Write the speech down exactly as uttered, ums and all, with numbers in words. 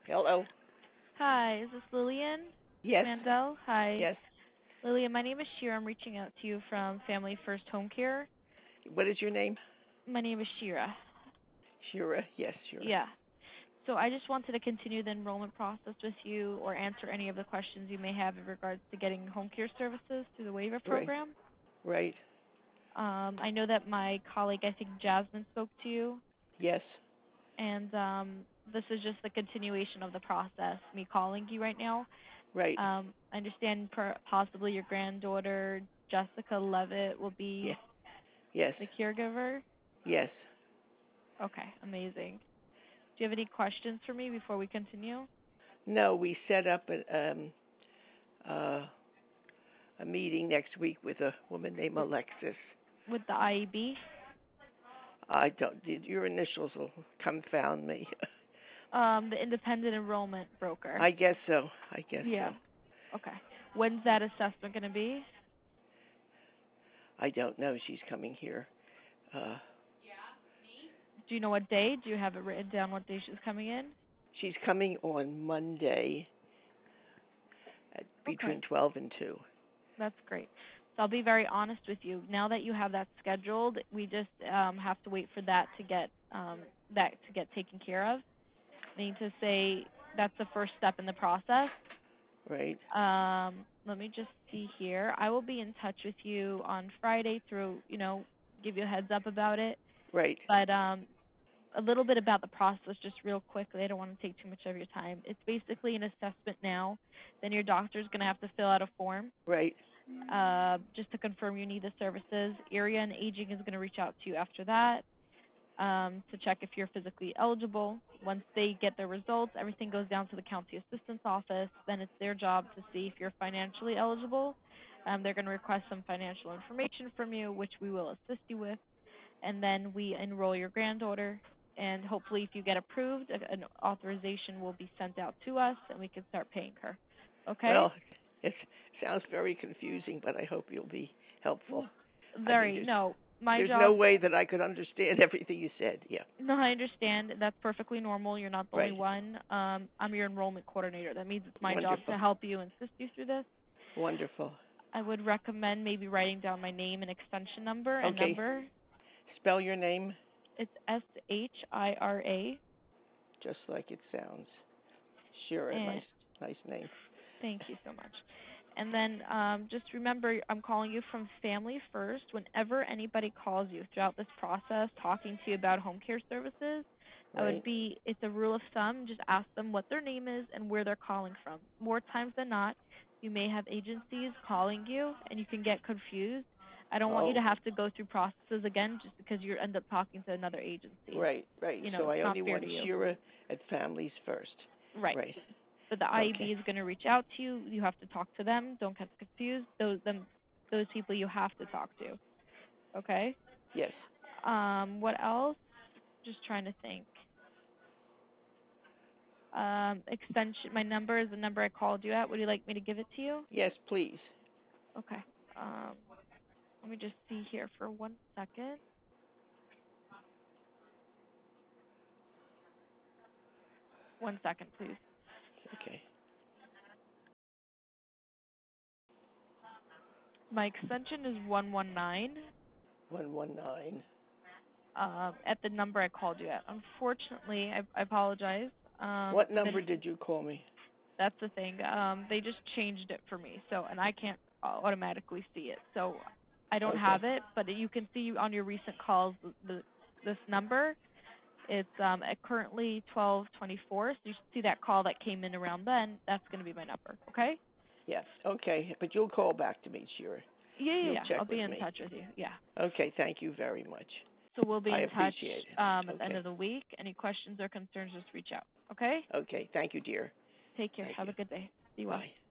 Hello. Hi, is this Lillian Yes. Mandel? Hi. Yes. Lillian, my name is Shira. I'm reaching out to you from Family First Home Care. What is your name? My name is Shira. Shira. Yes, Shira. Yeah. So I just wanted to continue the enrollment process with you or answer any of the questions you may have in regards to getting home care services through the waiver Right. program. Right. Um, I know that my colleague, I think Jasmine, spoke to you, Yes. and um, this is just the continuation of the process, me calling you right now. Right. Um, I understand per- possibly your granddaughter, Jessica Levitt, will be Yes. Yes. the caregiver. Yes. Okay, amazing. Do you have any questions for me before we continue? No, we set up a um uh a meeting next week with a woman named W- Alexis. With the I E B? I don't. Did your initials will confound me. Um, the independent enrollment broker. I guess so. I guess Yeah. so. Okay. When's that assessment going to be? I don't know. She's coming here. Uh, Do you know what day? Do you have it written down what day she's coming in? she's coming on Monday at Okay. between twelve and two. That's great. So I'll be very honest with you. Now that you have that scheduled, we just um, have to wait for that to get um, that to get taken care of. I need to say that's the first step in the process. Right. Um, let me just see here. I will be in touch with you on Friday through, you know, give you a heads up about it. Right. But um, a little bit about the process, just real quickly. I don't want to take too much of your time. It's basically an assessment now. Then your doctor's going to have to fill out a form Right. uh, just to confirm you need the services. Area and Aging is going to reach out to you after that um, to check if you're physically eligible. Once they get their results, everything goes down to the county assistance office. Then it's their job to see if you're financially eligible. Um, they're going to request some financial information from you, which we will assist you with. And then we enroll your granddaughter. And hopefully, if you get approved, an authorization will be sent out to us, and we can start paying her. Okay? Well, it sounds very confusing, but I hope you'll be helpful. I mean, Very. there's No, my there's no job. way that I could understand everything you said. Yeah. No, I understand. That's perfectly normal. You're not the only Right. one. Um, I'm your enrollment coordinator. That means it's my job Wonderful. to help you and assist you through this. Wonderful. I would recommend maybe writing down my name and extension number and Okay. number. Spell your name It's S H I R A. just like it sounds. Shira. And Nice. Nice name. thank you so much. And then um, just remember, I'm calling you from Family First. Whenever anybody calls you throughout this process, talking to you about home care services, I would Right. be, it's a rule of thumb, just ask them what their name is and where they're calling from. More times than not, you may have agencies calling you and you can get confused. I don't want you Oh. to have to go through processes again just because you end up talking to another agency. Right. Right. You know, So it's I not only fair want to you. Shira at Families First. Right. Right. But the Okay. I E B is going to reach out to you. You have to talk to them. Don't get confused. Those them those people you have to talk to. Okay? Yes. Um, what else? Just trying to think. Um, extension. My number is the number I called you at. Would you like me to give it to you? Yes, please. Okay. Um, let me just see here for one second. One second, please. Okay. My extension is one one nine. One one nine. Um, at the number I called you at. Unfortunately, I, I apologize. Um, What the number did you call me? That's the thing. Um, they just changed it for me, so and I can't automatically see it. So I don't Okay. have it, but you can see on your recent calls the, the this number. It's um, at currently twelve twenty-four. So you should see that call that came in around then. That's going to be my number. Okay? Yes. Okay. But you'll call back to me, Shira. Yeah, yeah, You'll yeah. I'll check be with in me. touch with you. Yeah. Okay. Thank you very much. So we'll be I in touch appreciate um, it. at the end Okay. of the week. Any questions or concerns, just reach out. Okay? Okay. Thank you, dear. Take care. Thank Have you. a good day. Be well. Bye.